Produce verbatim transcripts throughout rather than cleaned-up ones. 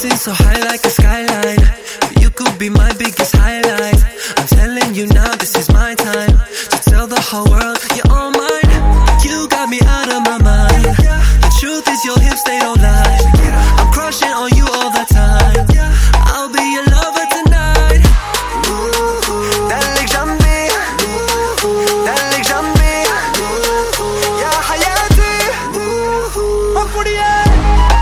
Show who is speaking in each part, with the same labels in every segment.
Speaker 1: Dancing so high like a skyline, you could be my biggest highlight. I'm telling you now, this is my time to tell the whole world you're all mine. You got me out of my mind. The truth is your hips, they don't lie. I'm crushing on you all the time. I'll be your lover tonight. دلك جنبي دلك جنبي يا حياتي وكوريا.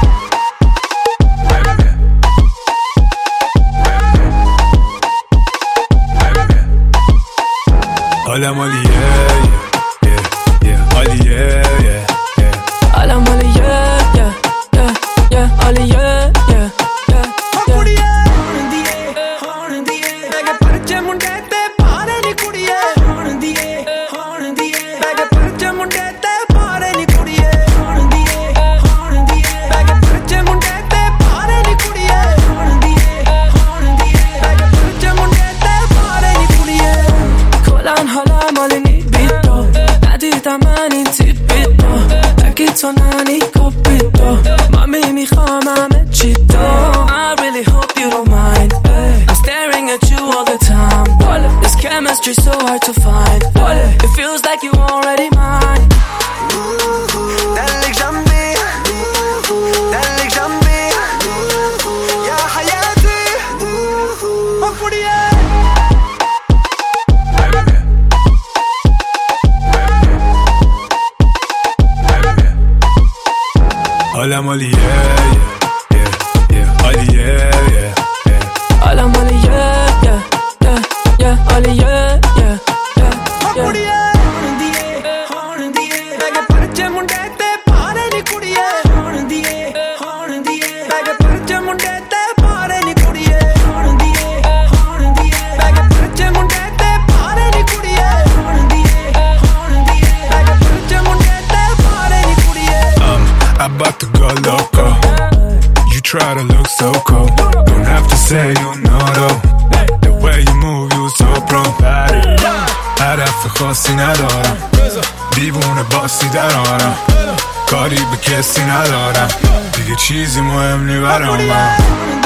Speaker 2: Hola Molly, yeah, yeah, yeah, Ollie, yeah, yeah, yeah.
Speaker 3: Hola Molly, yeah, yeah, yeah, yeah, Ollie, yeah, yeah, yeah, yeah.
Speaker 1: Horn diye, horn diye, bege parche munde te paare ni kudiye. Horn diye, horn diye, bege parche munde te paare ni kudiye. Horn diye, horn diye, bege parche munde te paare ni kudiye. Horn diye, horn diye, bege parche munde te paare ni kudiye.
Speaker 3: کلن حالم مال نیبیدو ندیدم من این تیپیدو بگی تو ننی کپیدو مامی میخوام همه چی دو I really hope you don't mind I'm staring at you all the time This chemistry so hard to find It feels like you already mine
Speaker 1: دلك جنبي دلك جنبي يا حياتي وكوريا.
Speaker 2: Hola Molly, yeah, yeah, yeah, yeah, Ollie, yeah, yeah, yeah.
Speaker 3: Hola Molly, yeah, yeah, yeah, yeah, Ollie, yeah, yeah, yeah, yeah.
Speaker 1: Horn diye, horn diye, bege parche munde te paare ni kudiye. Horn diye, horn diye, bege parche munde te paare ni kudiye. Horn diye, horn diye, bege parche munde te paare ni kudiye. Horn diye, horn diye, bege parche munde te paare ni kudiye.
Speaker 2: Um, I'm about to go loco. You try to look so cold. Don't have to say you know though. The way you move, you so pro. هدف خاصی ندارم دیوونه باسی درارم کاری به کسی ندارم دیگه چیزی مهم نی برام.